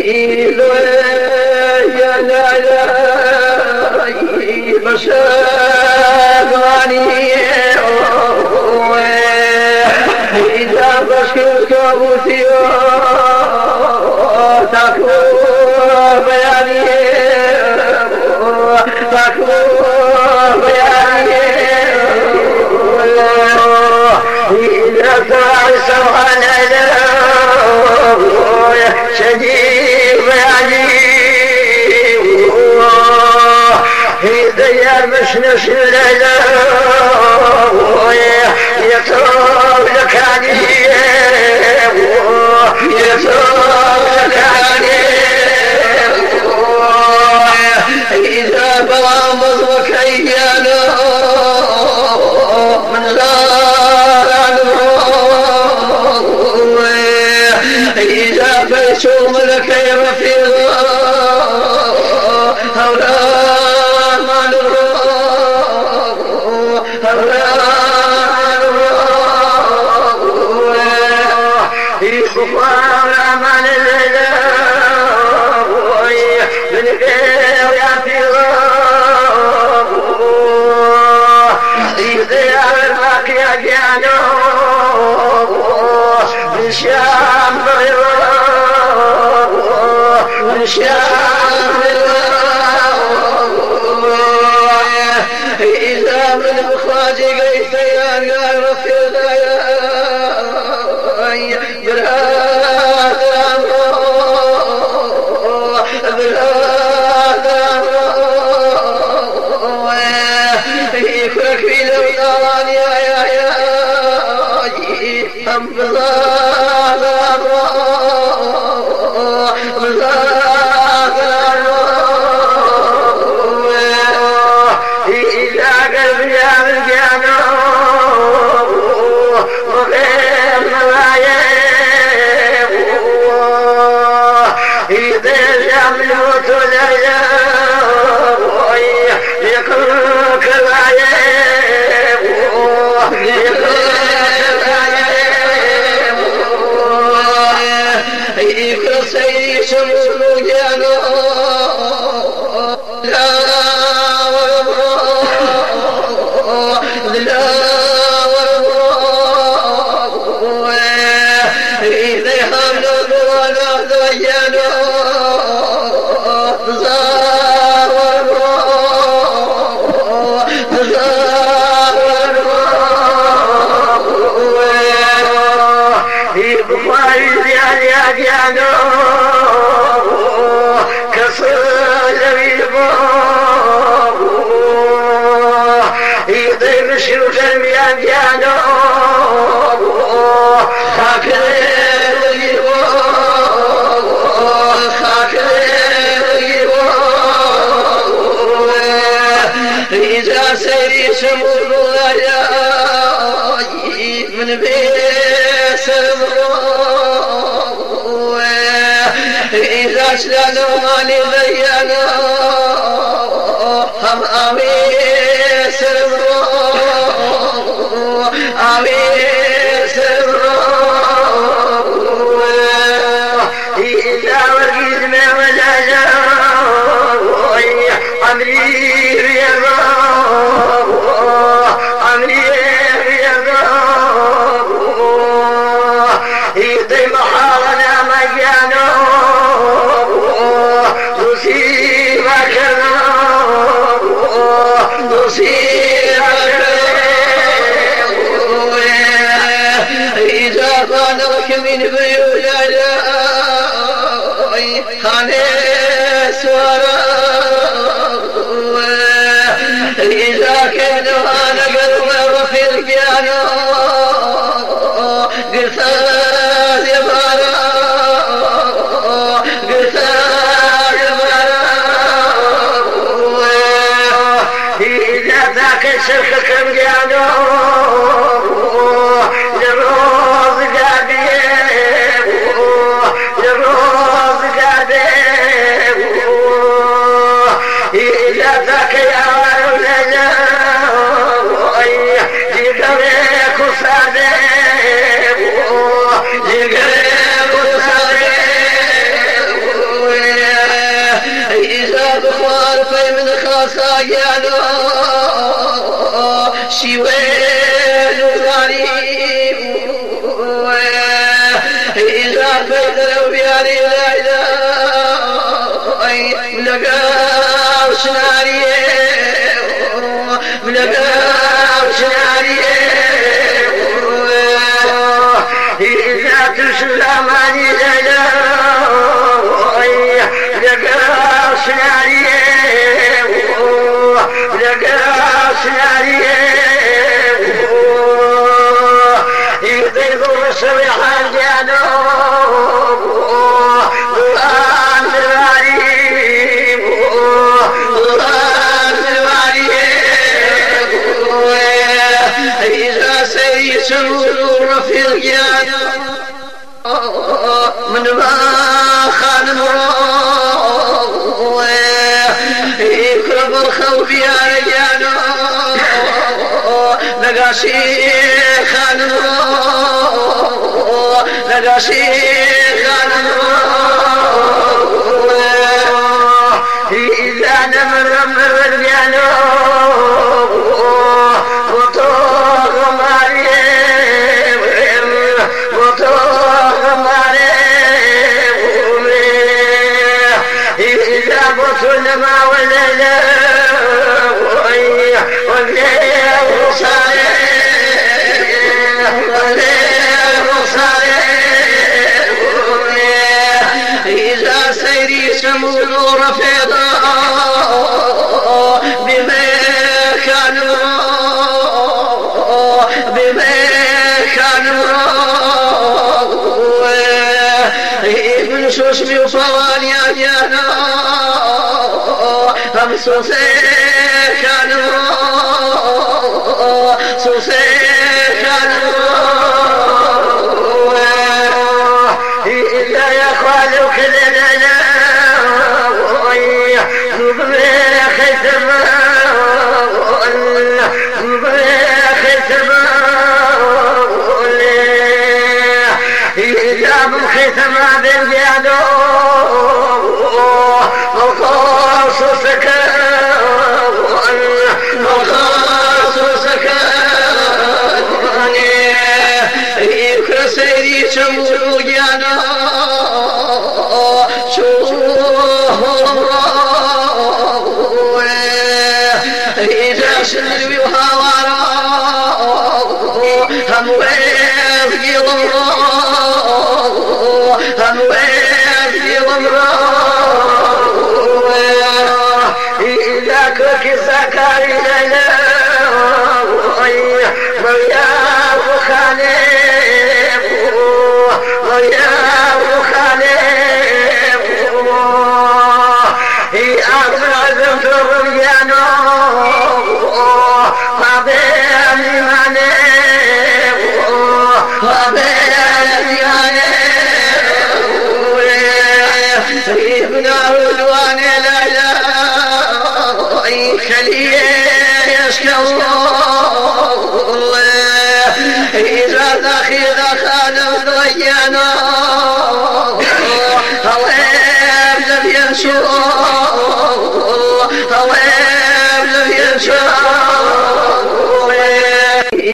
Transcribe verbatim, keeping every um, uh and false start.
يا لا لا بشغاني إذا بشكرك أبوتيو تكو بياني تكو بياني إذا تعسوا على شديد بياني هي مشنش ليلى يطول لك عليه يطول لك عليه إذا بغامض وكيانا من زار عنه إذا بيشوم لك يرفض هؤلاء ما نروح هؤلاء نروح يخفر من الليل من غير يفض يضيع الباقي أجيانه من شام من شام إذا من مخراجي قيت يا رفيق يا بلاد بلاد يفرك في لوطان يا يا يا هم بلاد بلاد إذا قلبي يا ملقانا وغير ملايين إذا يملوت ليا يكون كلايين يكون سيد شمس جانا لا لا إذا حمل ولا ضينا زار زار يبقى يا يا جانا كسر يضيف شروط المياه جانا خاكر خاكر إذا سيري سمر يا من بيس إذا سلالوا مالي بيانا هم آمين سرو آمين سرو إذا ورقيت من وجاجا عمري بيضا عمري بيضا إذا محالنا مجانا نصيبك نصيبك إذا خانك من بيولا خانس ورا إذا كان أنا قلب رفيق جانا قرثاز يبارا قرثاز يبارا إذا ذاك الشرخ كم جانا لروض قادم لروض قادم إذا ذاك يا ولد جيب لك وصادم بخوار في من خاصايانو شوين وغريب إذا فدروا بياري ليلى ملقاو شناري ملقاو شناري إذا تسلم علي ليلى ملقاو شناري ملقاو شناري يضيفوا الصبيحة جانو قرآن الغريب قرآن الغريب إذا سيسور في الجانو من ما خان مرو يكرم الخوف يا رجانو لقى شيخ النور لقى شيخ النور إذا نمر مر البيانو وطوغ مريم وطوغ مريم إذا بطل ما وليلة والليل صالح والليل صالح إذا سيري سمور رفيضا بما كانوا بما كانوا ابن سوسمي وفواني أجانا هم سوسي كانوا سوسي كانوا إذا يخوالوا كذلنا نبغي ختم نبغي ختم إذا من ختم بالجادو وقاص سكان وقاص سكان يكسري شمو جانا شوه إذا سلوي وهوارا هم ويفقي ضمرا هم ويفقي ضمرا إذا كوكي سكاري ليلى مريم وخالد مريم وخالد أغلى الرجانو قابل ماني قابل ماني ابن عدوان ليلى خليه يشكى الله إذا دخل خانم رجانا هوام لم ينشر هوام لم ينشر